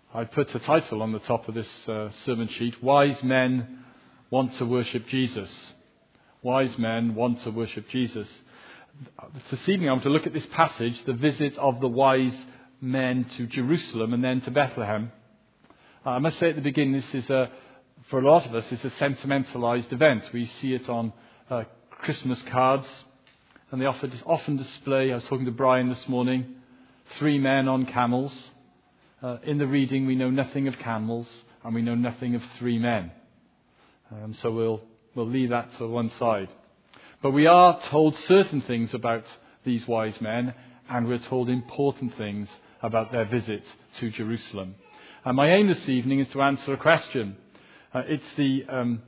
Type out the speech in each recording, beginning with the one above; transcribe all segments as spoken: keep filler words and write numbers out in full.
I put a title on the top of this uh, sermon sheet, Wise Men Want to Worship Jesus. Wise Men Want to Worship Jesus. This evening I want to look at this passage, the visit of the wise men to Jerusalem and then to Bethlehem. Uh, I must say at the beginning, this is a, for a lot of us, it's a sentimentalized event. We see it on uh, Christmas cards, and they often, often display, I was talking to Brian this morning, three men on camels. Uh, in the reading, we know nothing of camels, and we know nothing of three men. Um, so we'll we'll leave that to one side. But we are told certain things about these wise men, and we're told important things about their visit to Jerusalem. And my aim this evening is to answer a question. Uh, it's the um,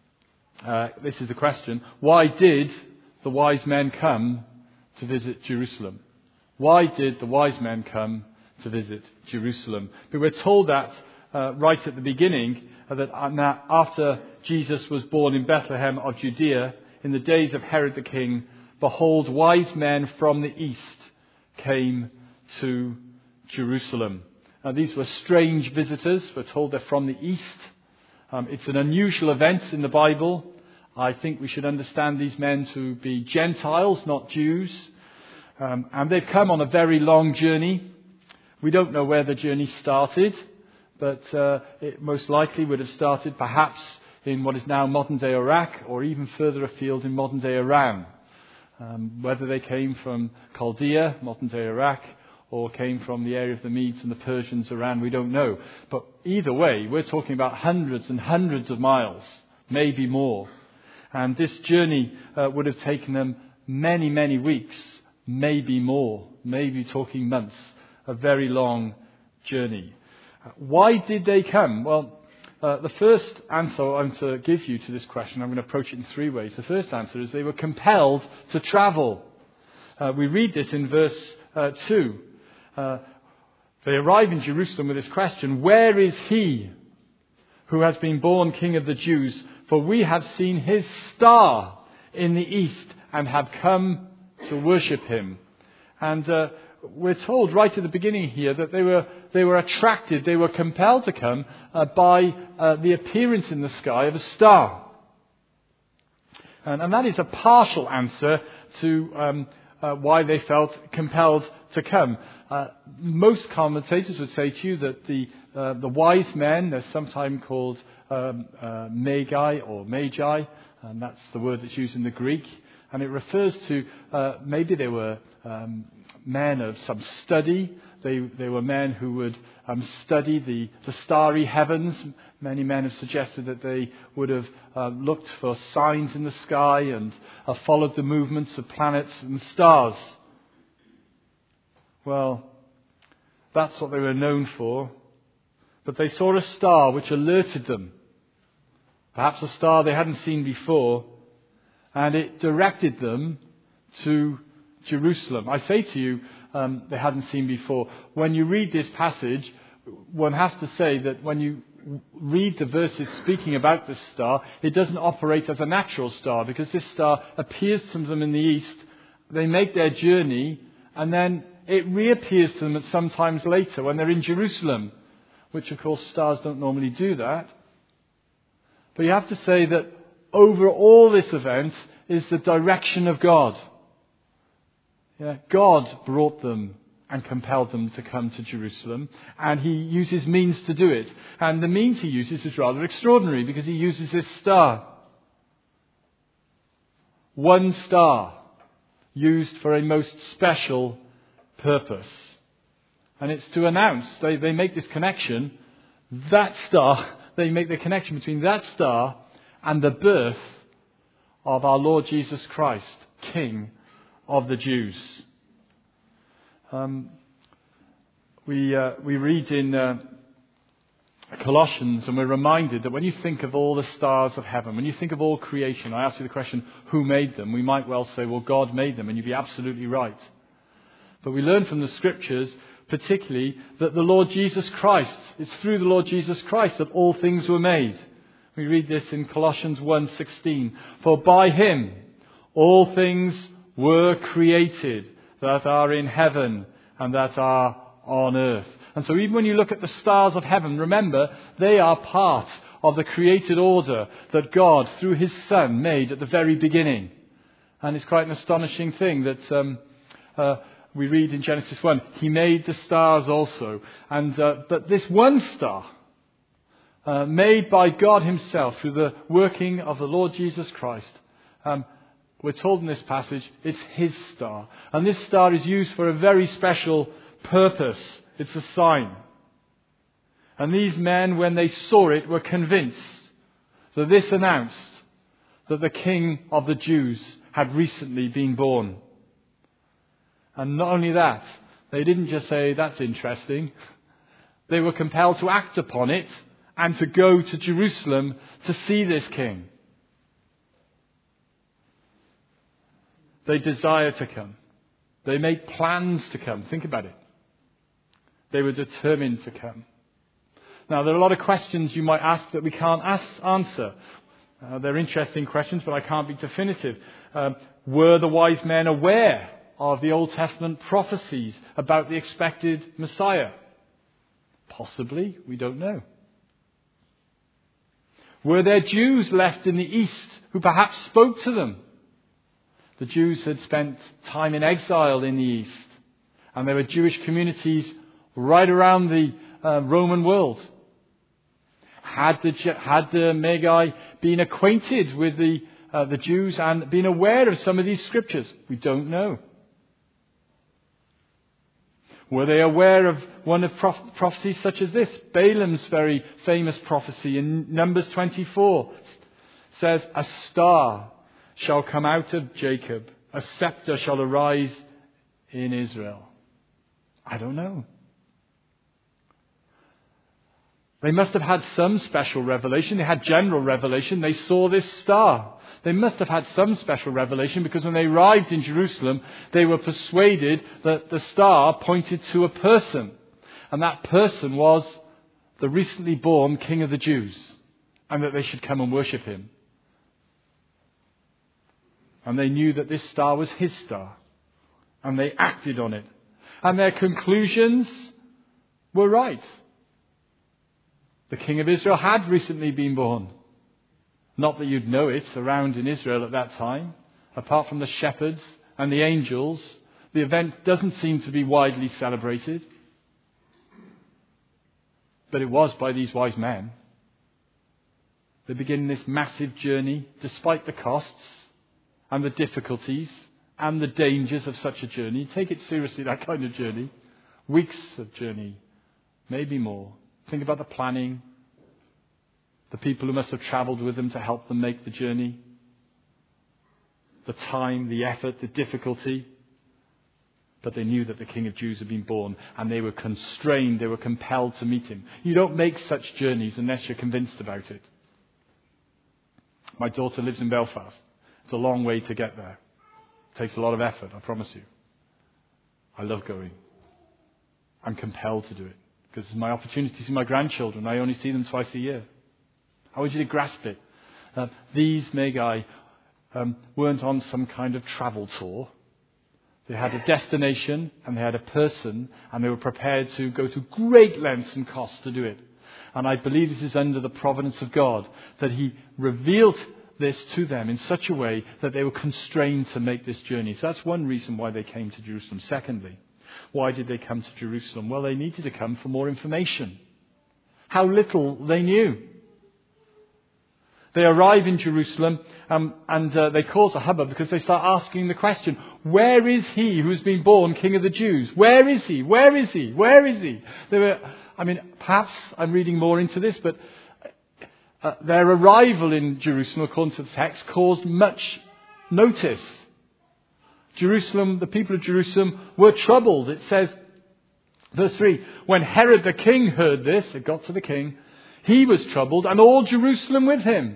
uh, this is the question: why did the wise men come to visit Jerusalem? Why did the wise men come to visit Jerusalem? But we're told that uh, right at the beginning, uh, that after Jesus was born in Bethlehem of Judea, in the days of Herod the king, behold, wise men from the east came to Jerusalem. Now, these were strange visitors. We're told they're from the east. Um, it's an unusual event in the Bible. I think we should understand these men to be Gentiles, not Jews. Um, and they've come on a very long journey. We don't know where the journey started, but uh, it most likely would have started perhaps in what is now modern-day Iraq, or even further afield in modern-day Iran. Um, whether they came from Chaldea, modern-day Iraq, or came from the area of the Medes and the Persians, Iran, we don't know. But either way, we're talking about hundreds and hundreds of miles, maybe more. And this journey uh, would have taken them many, many weeks, maybe more, maybe talking months. A very long journey. Why did they come? Well, uh, the first answer I'm to give you to this question, I'm going to approach it in three ways. The first answer is they were compelled to travel. Uh, we read this in verse uh, two. Uh, they arrive in Jerusalem with this question: where is he who has been born King of the Jews? For we have seen his star in the east and have come to worship him. And uh, we're told right at the beginning here that they were they were attracted, they were compelled to come uh, by uh, the appearance in the sky of a star. And, and that is a partial answer to um, uh, why they felt compelled to come. Uh, most commentators would say to you that the uh, the wise men, they're sometimes called um, uh, magi or magi, and that's the word that's used in the Greek. And it refers to uh, maybe they were um, men of some study. They they were men who would um, study the, the starry heavens. Many men have suggested that they would have uh, looked for signs in the sky and uh, followed the movements of planets and stars. Well, that's what they were known for. But they saw a star which alerted them. Perhaps a star they hadn't seen before. And it directed them to Jerusalem. I say to you, um, they hadn't seen before. When you read this passage, one has to say that when you read the verses speaking about this star, it doesn't operate as a natural star, because this star appears to them in the east. They make their journey, and then it reappears to them at some times later when they're in Jerusalem, which of course stars don't normally do that. But you have to say that over all this event is the direction of God. Yeah, God brought them and compelled them to come to Jerusalem, and he uses means to do it. And the means he uses is rather extraordinary, because he uses this star. One star used for a most special purpose. And it's to announce, they, they make this connection, that star, they make the connection between that star and the birth of our Lord Jesus Christ, King of the Jews. Um, we uh, we read in uh, Colossians, and we're reminded that when you think of all the stars of heaven, when you think of all creation, I ask you the question, who made them? We might well say, well, God made them, and you'd be absolutely right. But we learn from the Scriptures, particularly, that the Lord Jesus Christ, it's through the Lord Jesus Christ that all things were made. We read this in Colossians one sixteen. For by him all things were created that are in heaven and that are on earth. And so even when you look at the stars of heaven, remember, they are part of the created order that God, through his Son, made at the very beginning. And it's quite an astonishing thing that um, uh, we read in Genesis one. He made the stars also. And uh, but this one star, uh, made by God himself through the working of the Lord Jesus Christ, um, we're told in this passage, it's his star. And this star is used for a very special purpose. It's a sign. And these men, when they saw it, were convinced. So this announced that the King of the Jews had recently been born. And not only that, they didn't just say, that's interesting. They were compelled to act upon it and to go to Jerusalem to see this king. They desire to come. They make plans to come. Think about it. They were determined to come. Now, there are a lot of questions you might ask that we can't ask, answer. Uh, they're interesting questions, but I can't be definitive. Um, were the wise men aware of the Old Testament prophecies about the expected Messiah? Possibly. We don't know. Were there Jews left in the East who perhaps spoke to them? The Jews had spent time in exile in the East, and there were Jewish communities right around the uh, Roman world. Had the, had the Magi been acquainted with the, uh, the Jews and been aware of some of these scriptures? We don't know. Were they aware of one of proph- prophecies such as this? Balaam's very famous prophecy in Numbers twenty-four says, a star shall come out of Jacob, a scepter shall arise in Israel. I don't know. They must have had some special revelation. They had general revelation. They saw this star. They must have had some special revelation, because when they arrived in Jerusalem, they were persuaded that the star pointed to a person. And that person was the recently born King of the Jews, and that they should come and worship him. And they knew that this star was his star. And they acted on it. And their conclusions were right. The King of Israel had recently been born. Not that you'd know it around in Israel at that time. Apart from the shepherds and the angels, the event doesn't seem to be widely celebrated. But it was by these wise men. They begin this massive journey, despite the costs and the difficulties and the dangers of such a journey. Take it seriously, that kind of journey. Weeks of journey, maybe more. Think about the planning, the people who must have travelled with them to help them make the journey, the time, the effort, the difficulty. But they knew that the King of Jews had been born, and they were constrained, they were compelled to meet him. You don't make such journeys unless you're convinced about it. My daughter lives in Belfast. It's a long way to get there. It takes a lot of effort, I promise you. I love going. I'm compelled to do it, because it's my opportunity to see my grandchildren. I only see them twice a year. I want you to grasp it. Uh, these Magi um, weren't on some kind of travel tour. They had a destination and they had a person, and they were prepared to go to great lengths and costs to do it. And I believe this is under the providence of God, that he revealed this to them in such a way that they were constrained to make this journey. So that's one reason why they came to Jerusalem. Secondly, why did they come to Jerusalem? Well, they needed to come for more information. How little they knew. They arrive in Jerusalem um, and uh, they cause a hubbub because they start asking the question, where is he who has been born King of the Jews? Where is he? Where is he? Where is he? They were, I mean, perhaps I'm reading more into this, but uh, their arrival in Jerusalem, according to the text, caused much notice. Jerusalem, the people of Jerusalem were troubled. It says, verse three, when Herod the king heard this, it got to the king, he was troubled, and all Jerusalem with him.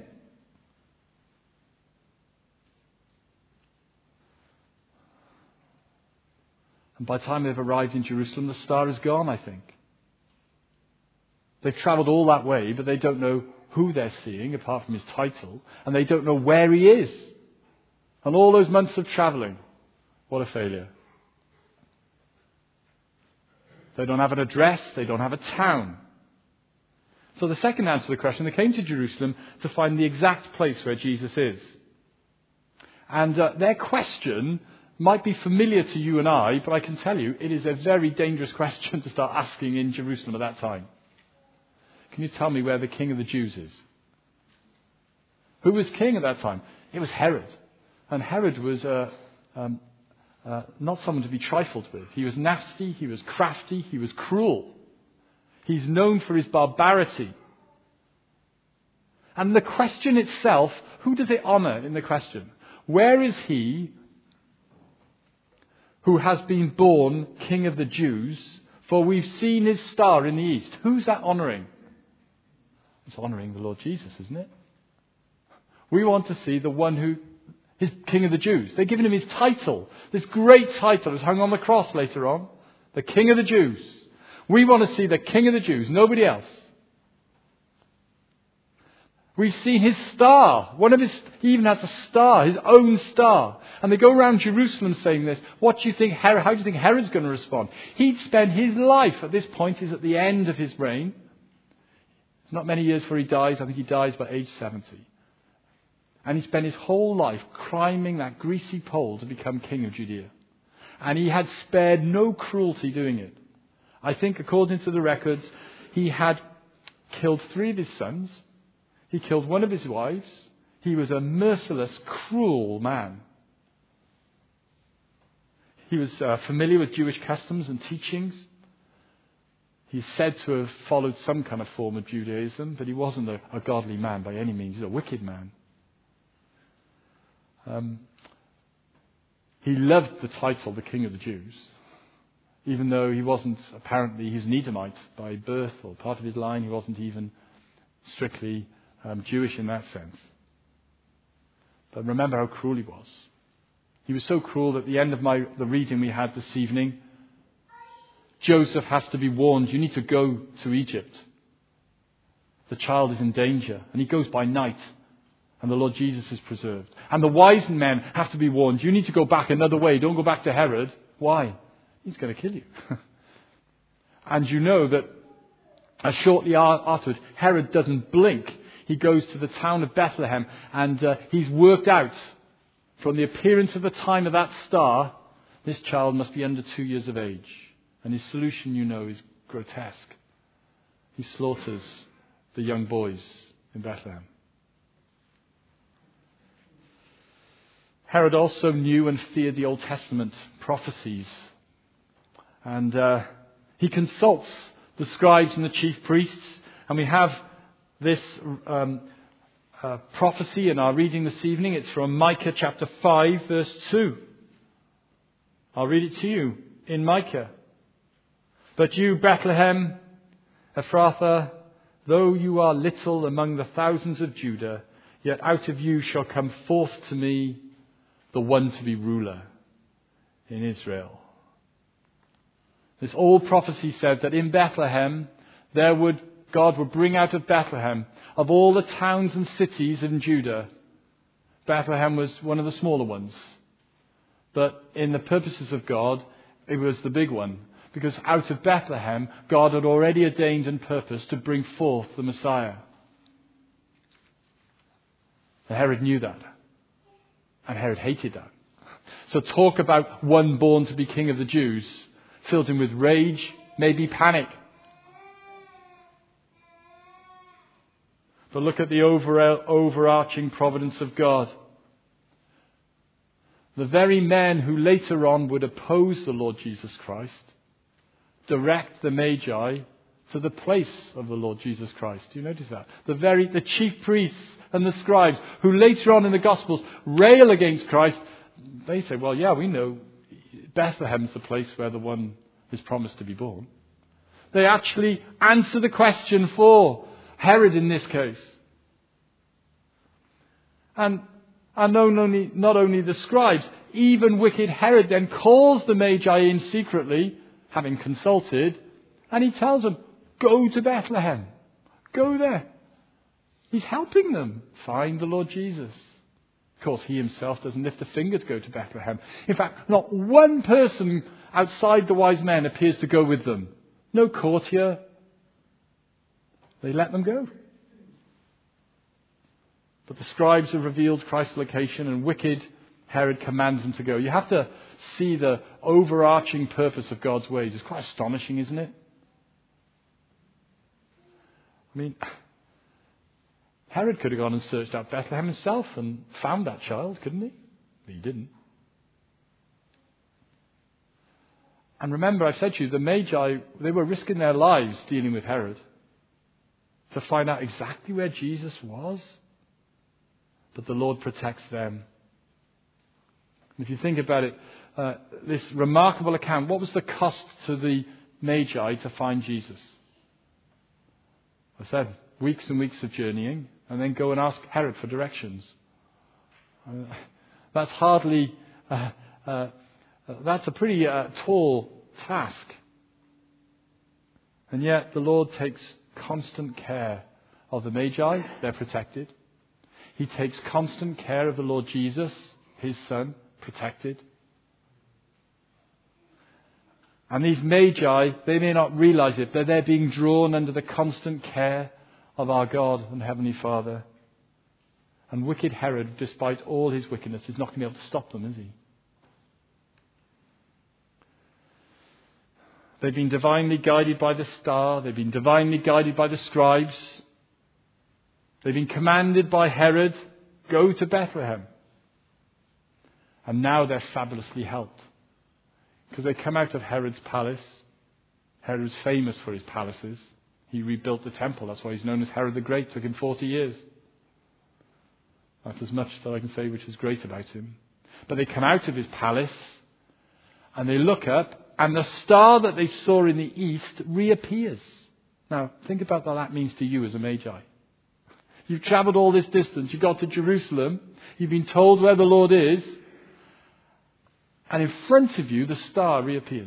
And by the time they've arrived in Jerusalem, the star is gone, I think. They've travelled all that way, but they don't know who they're seeing, apart from his title, and they don't know where he is. And all those months of travelling, what a failure. They don't have an address. They don't have a town. So the second answer to the question, they came to Jerusalem to find the exact place where Jesus is. And uh, their question might be familiar to you and I, but I can tell you it is a very dangerous question to start asking in Jerusalem at that time. Can you tell me where the King of the Jews is? Who was king at that time? It was Herod. And Herod was uh, um, uh, not someone to be trifled with. He was nasty, he was crafty, he was cruel. He's known for his barbarity. And the question itself, who does it honour in the question? Where is he who has been born King of the Jews? For we've seen his star in the east. Who's that honouring? It's honouring the Lord Jesus, isn't it? We want to see the one who is King of the Jews. They've given him his title. This great title is hung on the cross later on. The King of the Jews. We want to see the King of the Jews, nobody else. We've seen his star. One of his, he even has a star, his own star. And they go around Jerusalem saying this. What do you think, Herod, how do you think Herod's going to respond? He'd spend his life, at this point, he's at the end of his reign. It's not many years before he dies. I think he dies by age seventy. And he spent his whole life climbing that greasy pole to become king of Judea. And he had spared no cruelty doing it. I think, according to the records, he had killed three of his sons. He killed one of his wives. He was a merciless, cruel man. He was uh, familiar with Jewish customs and teachings. He's said to have followed some kind of form of Judaism, but he wasn't a, a godly man by any means. He's a wicked man. Um, he loved the title, the King of the Jews. Even though he wasn't, apparently, he was an Edomite by birth or part of his line. He wasn't even strictly um, Jewish in that sense. But remember how cruel he was. He was so cruel that at the end of my the reading we had this evening, Joseph has to be warned, you need to go to Egypt. The child is in danger. And he goes by night. And the Lord Jesus is preserved. And the wise men have to be warned, you need to go back another way. Don't go back to Herod. Why? He's going to kill you. And you know that as shortly afterwards, Herod doesn't blink. He goes to the town of Bethlehem and uh, he's worked out from the appearance of the time of that star, this child must be under two years of age. And his solution, you know, is grotesque. He slaughters the young boys in Bethlehem. Herod also knew and feared the Old Testament prophecies. And uh, he consults the scribes and the chief priests. And we have this um, uh, prophecy in our reading this evening. It's from Micah chapter five, verse two. I'll read it to you in Micah. But you, Bethlehem, Ephrathah, though you are little among the thousands of Judah, yet out of you shall come forth to me the one to be ruler in Israel. This old prophecy said that in Bethlehem, there would God would bring out of Bethlehem, of all the towns and cities in Judah, Bethlehem was one of the smaller ones. But in the purposes of God, it was the big one. Because out of Bethlehem, God had already ordained and purposed to bring forth the Messiah. And Herod knew that. And Herod hated that. So talk about one born to be king of the Jews filled him with rage, maybe panic. But look at the over, overarching providence of God. The very men who later on would oppose the Lord Jesus Christ direct the Magi to the place of the Lord Jesus Christ. Do you notice that? The very the chief priests and the scribes who later on in the Gospels rail against Christ, they say, well, yeah, we know Bethlehem's the place where the one is promised to be born. They actually answer the question for Herod in this case. And, and not only, not only the scribes, even wicked Herod then calls the Magi in secretly, having consulted, and he tells them, go to Bethlehem. Go there. He's helping them find the Lord Jesus. Of course, he himself doesn't lift a finger to go to Bethlehem. In fact, not one person outside the wise men appears to go with them. no courtier. They let them go. But the scribes have revealed Christ's location, and wicked Herod commands them to go. You have to see the overarching purpose of God's ways. It's quite astonishing, isn't it? I mean, Herod could have gone and searched out Bethlehem himself and found that child, couldn't he? But he didn't. And remember, I said to you, the Magi, they were risking their lives dealing with Herod to find out exactly where Jesus was. But the Lord protects them. If you think about it, uh, this remarkable account, what was the cost to the Magi to find Jesus? I said, weeks and weeks of journeying, and then go and ask Herod for directions. Uh, that's hardly, uh, uh, that's a pretty uh, tall task. And yet the Lord takes constant care of the Magi. They're protected. He takes constant care of the Lord Jesus, his son, protected. And these Magi, they may not realize it, but they're being drawn under the constant care of our God and Heavenly Father. And wicked Herod, despite all his wickedness, is not going to be able to stop them, is he? They've been divinely guided by the star. They've been divinely guided by the scribes. They've been commanded by Herod, go to Bethlehem. And now they're fabulously helped. Because they come out of Herod's palace. Herod was famous for his palaces. He rebuilt the temple. That's why he's known as Herod the Great. It took him forty years. That's as much that I can say which is great about him. But they come out of his palace and they look up, and the star that they saw in the east reappears. Now, think about what that means to you as a Magi. You've travelled all this distance. You've got to Jerusalem. You've been told where the Lord is. And in front of you, the star reappears.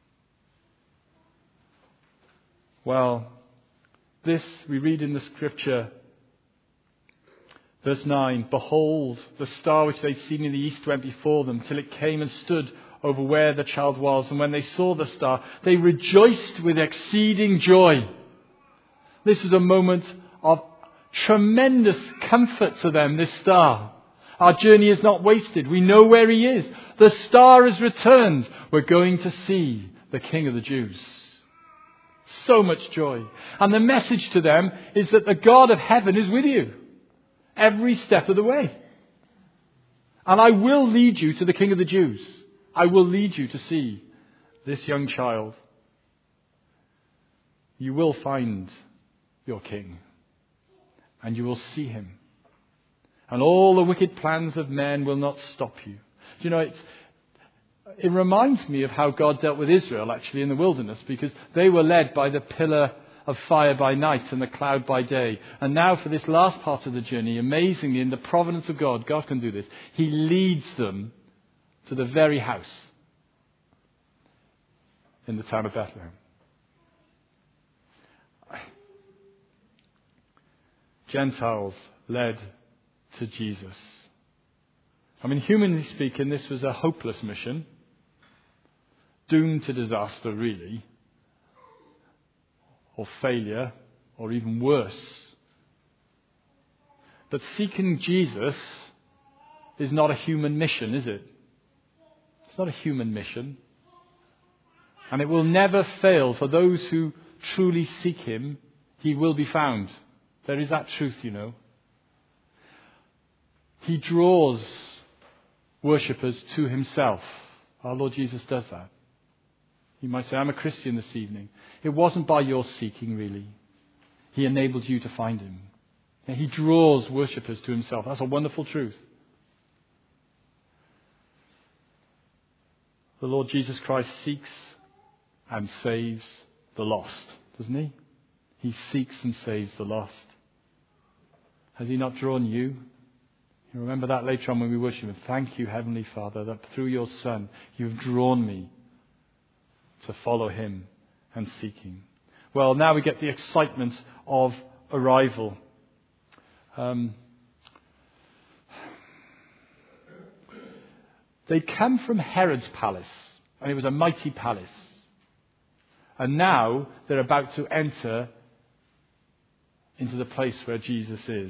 Well, this we read in the scripture. Verse nine, behold, the star which they'd seen in the east went before them, till it came and stood over where the child was. And when they saw the star, they rejoiced with exceeding joy. This was a moment of tremendous comfort to them, this star. Our journey is not wasted. We know where he is. The star has returned. We're going to see the King of the Jews. So much joy. And the message to them is that the God of heaven is with you every step of the way. And I will lead you to the King of the Jews. I will lead you to see this young child. You will find your King. And you will see him. And all the wicked plans of men will not stop you. Do you know, it's, it reminds me of how God dealt with Israel actually in the wilderness, because they were led by the pillar of fire by night and the cloud by day. And now for this last part of the journey, amazingly, in the providence of God, God can do this. He leads them to the very house in the town of Bethlehem. Gentiles led to Jesus. I mean, humanly speaking, this was a hopeless mission, doomed to disaster, really, or failure, or even worse. But seeking Jesus is not a human mission, is it? It's not a human mission. And it will never fail. For those who truly seek him, he will be found. There is that truth, you know. He draws worshippers to himself. Our Lord Jesus does that. You might say, I'm a Christian this evening. It wasn't by your seeking, really. He enabled you to find him. And he draws worshippers to himself. That's a wonderful truth. The Lord Jesus Christ seeks and saves the lost, doesn't he? He seeks and saves the lost. Has he not drawn you? You remember that later on when we worship him. Thank you, Heavenly Father, that through your Son you've drawn me to follow him and seek him. Well, now we get the excitement of arrival. Um, they come from Herod's palace, and it was a mighty palace. And now they're about to enter into the place where Jesus is.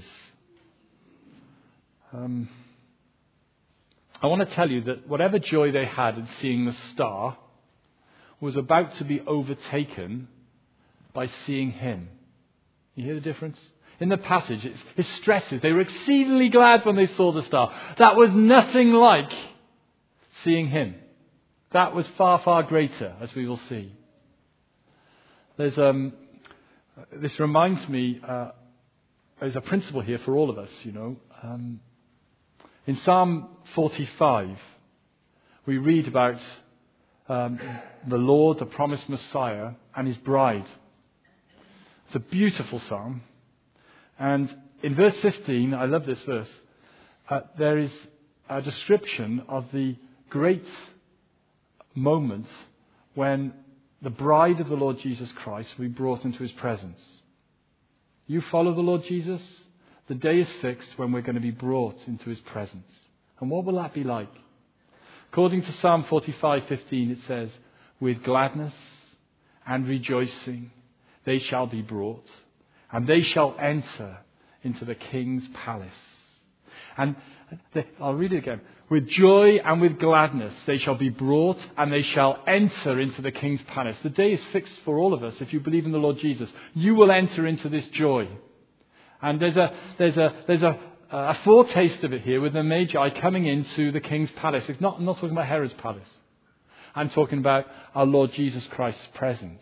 Um, I want to tell you that whatever joy they had in seeing the star was about to be overtaken by seeing him. You hear the difference? In the passage, it's, it stresses they were exceedingly glad when they saw the star. That was nothing like seeing him. That was far, far greater, as we will see. There's um, this reminds me, uh, there's a principle here for all of us, you know. Um, in Psalm forty-five, we read about um, the Lord, the promised Messiah, and his bride. It's a beautiful psalm. And in verse fifteen, I love this verse, uh, there is a description of the great moment when the bride of the Lord Jesus Christ will be brought into his presence. You follow the Lord Jesus? The day is fixed when we're going to be brought into his presence. And what will that be like? According to Psalm forty-five fifteen, it says, with gladness and rejoicing they shall be brought, and they shall enter into the king's palace. And they, I'll read it again. With joy and with gladness they shall be brought, and they shall enter into the king's palace. The day is fixed for all of us. If you believe in the Lord Jesus, you will enter into this joy. And there's a there's a there's a a foretaste of it here with the Magi coming into the king's palace. It's not, I'm not talking about Herod's palace. I'm talking about our Lord Jesus Christ's presence.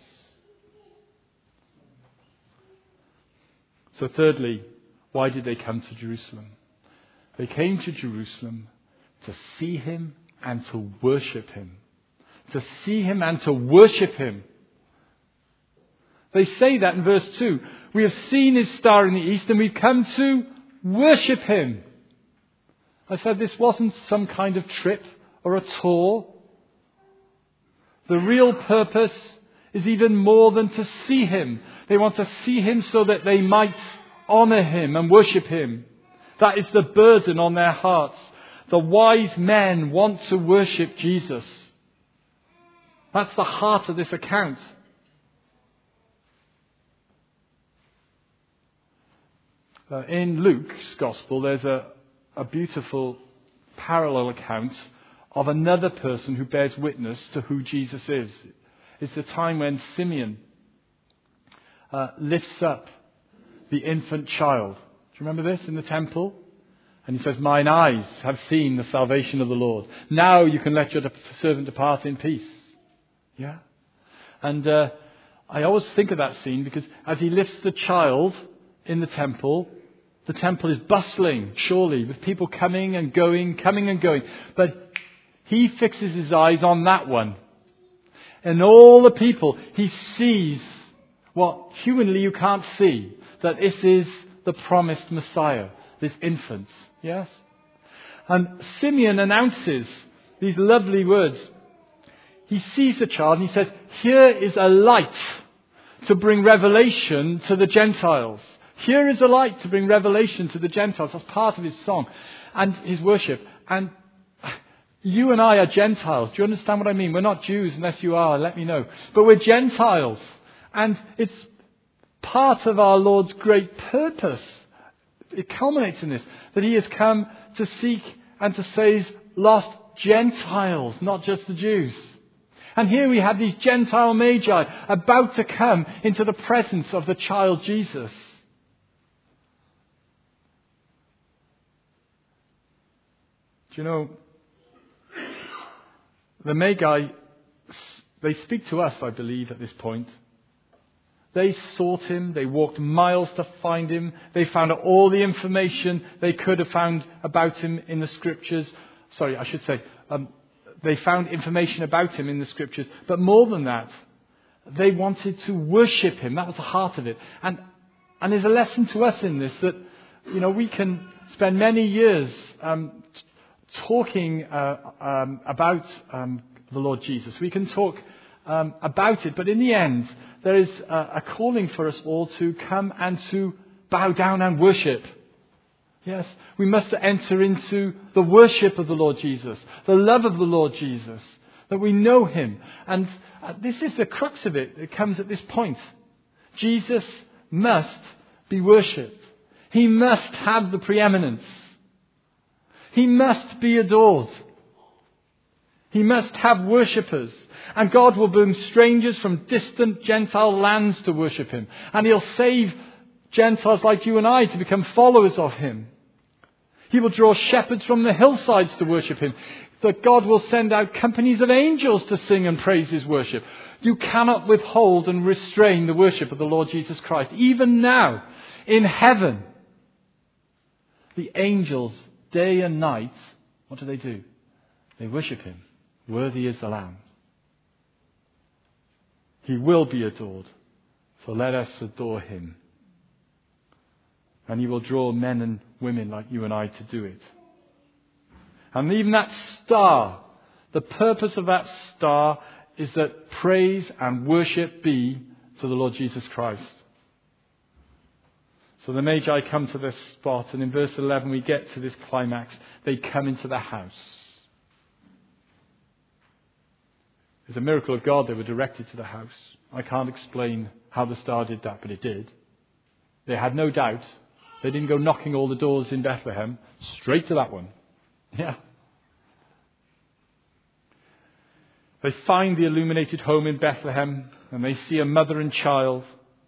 So thirdly, why did they come to Jerusalem? They came to Jerusalem to see him and to worship him. To see him and to worship him. They say that in verse two. We have seen his star in the east and we've come to worship him. I said this wasn't some kind of trip or a tour. The real purpose is even more than to see him. They want to see him so that they might honour him and worship him. That is the burden on their hearts. The wise men want to worship Jesus. That's the heart of this account. Uh, in Luke's Gospel, there's a, a beautiful parallel account of another person who bears witness to who Jesus is. It's the time when Simeon uh, lifts up the infant child. Do you remember this in the temple? And he says, mine eyes have seen the salvation of the Lord. Now you can let your servant depart in peace. Yeah? And uh, I always think of that scene because as he lifts the child in the temple, the temple is bustling, surely, with people coming and going, coming and going. But he fixes his eyes on that one. And all the people, he sees what humanly you can't see. That this is the promised Messiah, this infant. Yes? And Simeon announces these lovely words. He sees the child and he says, here is a light to bring revelation to the Gentiles. Here is a light to bring revelation to the Gentiles. That's part of his song and his worship. And you and I are Gentiles. Do you understand what I mean? We're not Jews unless you are. Let me know. But we're Gentiles. And it's part of our Lord's great purpose. It culminates in this. That he has come to seek and to save lost Gentiles, not just the Jews. And here we have these Gentile magi about to come into the presence of the child Jesus. Do you know, the Magi, they speak to us, I believe, at this point. They sought him. They walked miles to find him. They found out all the information they could have found about him in the scriptures. Sorry, I should say, um, they found information about him in the scriptures. But more than that, they wanted to worship him. That was the heart of it. And and there's a lesson to us in this that, you know, we can spend many years um, t- talking uh, um, about um, the Lord Jesus. We can talk um, about it. But in the end, there is a, a calling for us all to come and to bow down and worship. Yes, we must enter into the worship of the Lord Jesus, the love of the Lord Jesus, that we know him. And this is the crux of it. It comes at this point. Jesus must be worshipped. He must have the preeminence. He must be adored. He must have worshippers. And God will bring strangers from distant Gentile lands to worship him. And he'll save Gentiles like you and I to become followers of him. He will draw shepherds from the hillsides to worship him. That God will send out companies of angels to sing and praise his worship. You cannot withhold and restrain the worship of the Lord Jesus Christ. Even now, in heaven, the angels, day and night, what do they do? They worship him. Worthy is the Lamb. He will be adored. So let us adore him. And he will draw men and women like you and I to do it. And even that star, the purpose of that star is that praise and worship be to the Lord Jesus Christ. So the Magi come to this spot, and in verse eleven we get to this climax. They come into the house. It's a miracle of God they were directed to the house. I can't explain how the star did that, but it did. They had no doubt. They didn't go knocking all the doors in Bethlehem. Straight to that one. Yeah. They find the illuminated home in Bethlehem, and they see a mother and child.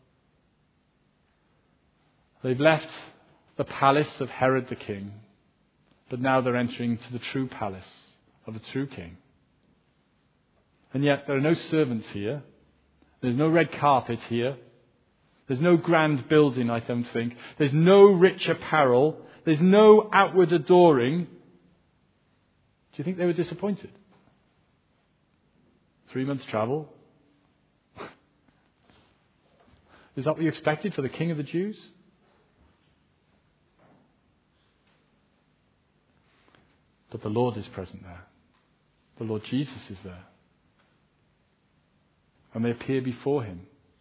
They've left the palace of Herod the king, but now they're entering to the true palace of a true king. And yet there are no servants here. There's no red carpet here. There's no grand building, I don't think. There's no rich apparel. There's no outward adoring. Do you think they were disappointed? Three months' travel? Is that what you expected for the King of the Jews? But the Lord is present there. The Lord Jesus is there. And they appear before him.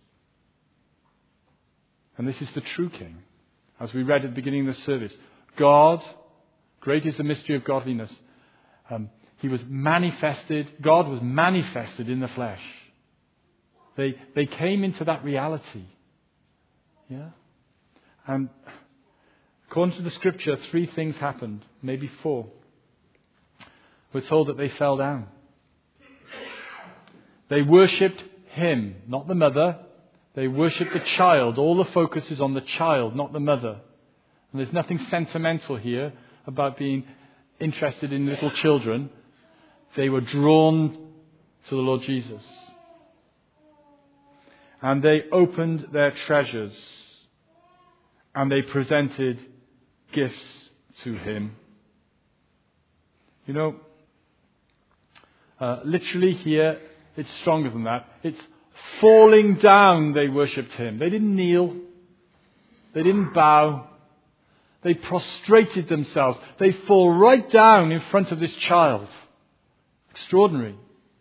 And this is the true King. As we read at the beginning of the service, God, great is the mystery of godliness. Um, he was manifested, God was manifested in the flesh. They, they came into that reality. Yeah? And according to the scripture, three things happened, maybe four. We're told that they fell down. They worshipped him, not the mother. They worship the child. All the focus is on the child, not the mother. And there's nothing sentimental here about being interested in little children. They were drawn to the Lord Jesus. And they opened their treasures. And they presented gifts to him. You know, uh, literally here, it's stronger than that. It's falling down they worshipped him. They didn't kneel. They didn't bow. They prostrated themselves. They fall right down in front of this child. Extraordinary.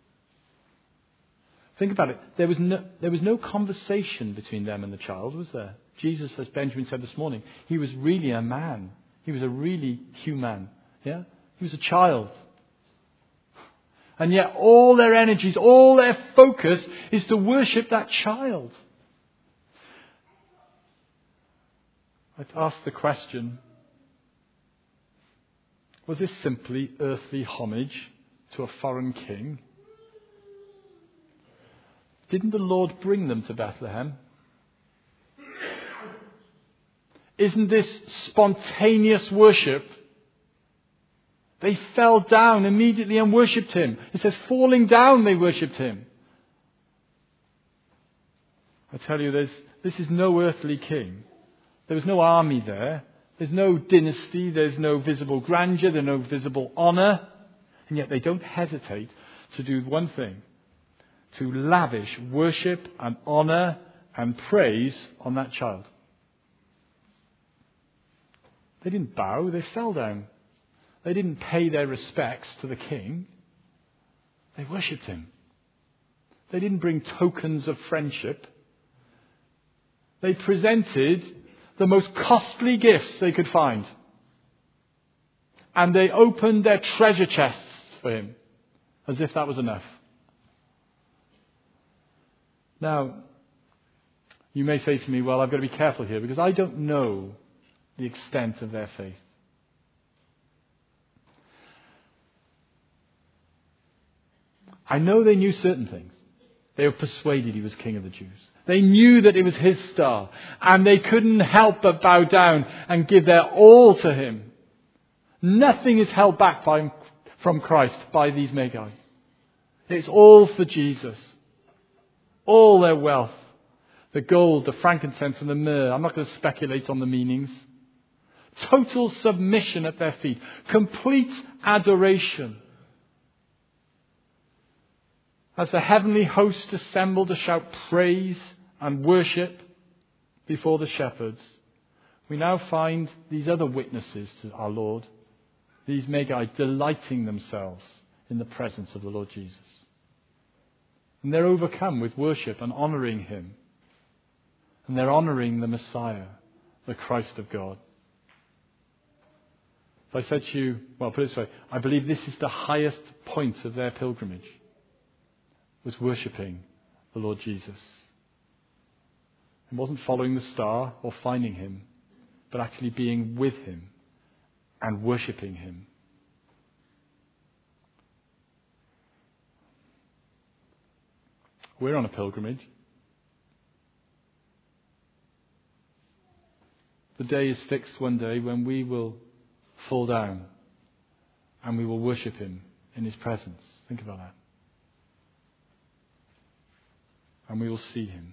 Think about it. There was no, there was no conversation between them and the child, was there? Jesus, as Benjamin said this morning, he was really a man. He was a really human. Yeah? He was a child. And yet all their energies, all their focus is to worship that child. I'd ask the question, was this simply earthly homage to a foreign king? Didn't the Lord bring them to Bethlehem? Isn't this spontaneous worship? They fell down immediately and worshipped him. It says, falling down they worshipped him. I tell you, there's, this is no earthly king. There was no army there. There's no dynasty. There's no visible grandeur. There's no visible honour. And yet they don't hesitate to do one thing. To lavish worship and honour and praise on that child. They didn't bow. They fell down. They didn't pay their respects to the king. They worshipped him. They didn't bring tokens of friendship. They presented the most costly gifts they could find. And they opened their treasure chests for him. As if that was enough. Now, you may say to me, well, I've got to be careful here because I don't know the extent of their faith. I know they knew certain things. They were persuaded he was King of the Jews. They knew that it was his star. And they couldn't help but bow down and give their all to him. Nothing is held back by, from Christ by these Magi. It's all for Jesus. All their wealth. The gold, the frankincense and the myrrh. I'm not going to speculate on the meanings. Total submission at their feet. Complete adoration. As the heavenly host assembled to shout praise and worship before the shepherds, we now find these other witnesses to our Lord, these Magi delighting themselves in the presence of the Lord Jesus. And they're overcome with worship and honouring him. And they're honouring the Messiah, the Christ of God. If I said to you, well, put it this way, I believe this is the highest point of their pilgrimage. Was worshipping the Lord Jesus. It wasn't following the star or finding him, but actually being with him and worshipping him. We're on a pilgrimage. The day is fixed one day when we will fall down and we will worship him in his presence. Think about that. And we will see him.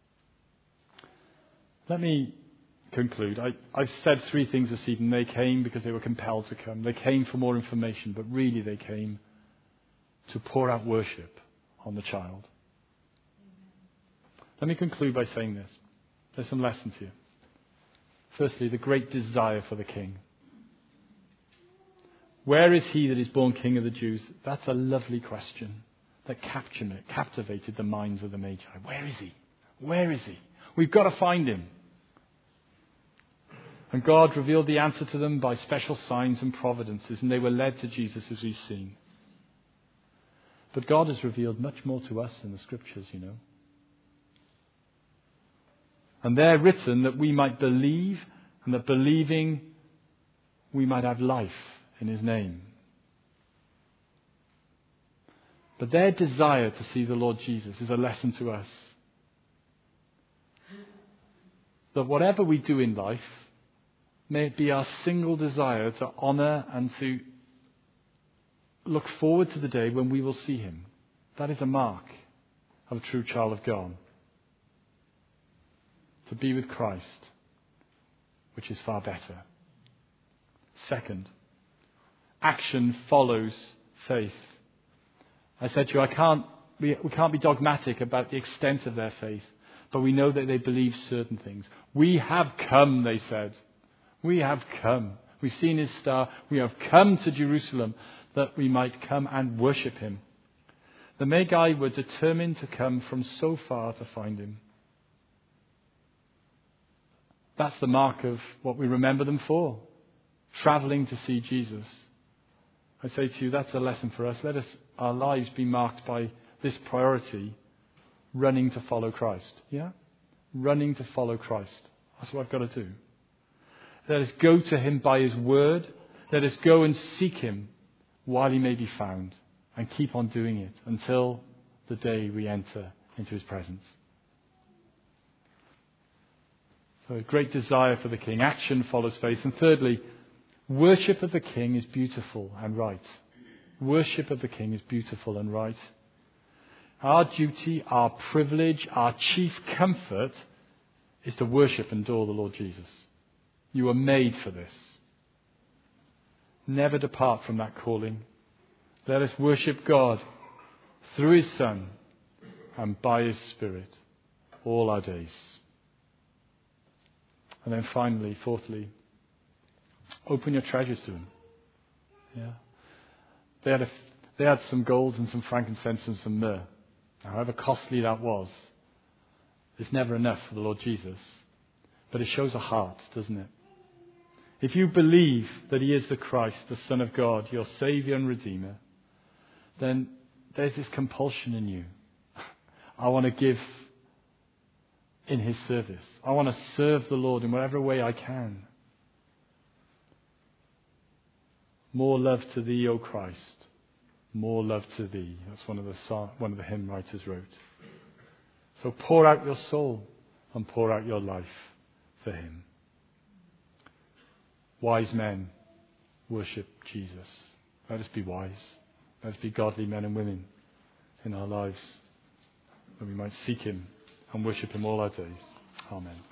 Let me conclude. I, I've said three things this evening. They came because they were compelled to come. They came for more information, but really they came to pour out worship on the child. Let me conclude by saying this. There's some lessons here. Firstly, the great desire for the king. Where is he that is born King of the Jews? That's a lovely question that captured, captivated the minds of the Magi. Where is he? Where is he? We've got to find him. And God revealed the answer to them by special signs and providences, and they were led to Jesus as we've seen. But God has revealed much more to us in the Scriptures, you know. And they're written that we might believe, and that believing we might have life in his name. But their desire to see the Lord Jesus is a lesson to us. That whatever we do in life, may it be our single desire to honour and to look forward to the day when we will see him. That is a mark of a true child of God. To be with Christ, which is far better. Second, action follows faith. I said to you, I can't, we, we can't be dogmatic about the extent of their faith, but we know that they believe certain things. We have come, they said. We have come. We've seen his star. We have come to Jerusalem that we might come and worship him. The Magi were determined to come from so far to find him. That's the mark of what we remember them for. Travelling to see Jesus. I say to you, that's a lesson for us. Let us, our lives be marked by this priority, running to follow Christ. Yeah? Running to follow Christ. That's what I've got to do. Let us go to him by his word. Let us go and seek him while he may be found. And keep on doing it until the day we enter into his presence. So a great desire for the king. Action follows faith. And thirdly, worship of the king is beautiful and right. Worship of the king is beautiful and right. Our duty, our privilege, our chief comfort is to worship and adore the Lord Jesus. You were made for this. Never depart from that calling. Let us worship God through his Son and by his Spirit all our days. And then finally, fourthly, open your treasures to him. Yeah. They had, a, they had some gold and some frankincense and some myrrh. However costly that was, it's never enough for the Lord Jesus. But it shows a heart, doesn't it? If you believe that he is the Christ, the Son of God, your Saviour and Redeemer, then there's this compulsion in you. I want to give in his service. I want to serve the Lord in whatever way I can. More love to thee, O Christ. More love to thee. That's one of the song, one of the hymn writers wrote. So pour out your soul and pour out your life for him. Wise men worship Jesus. Let us be wise. Let us be godly men and women in our lives, that we might seek him and worship him all our days. Amen.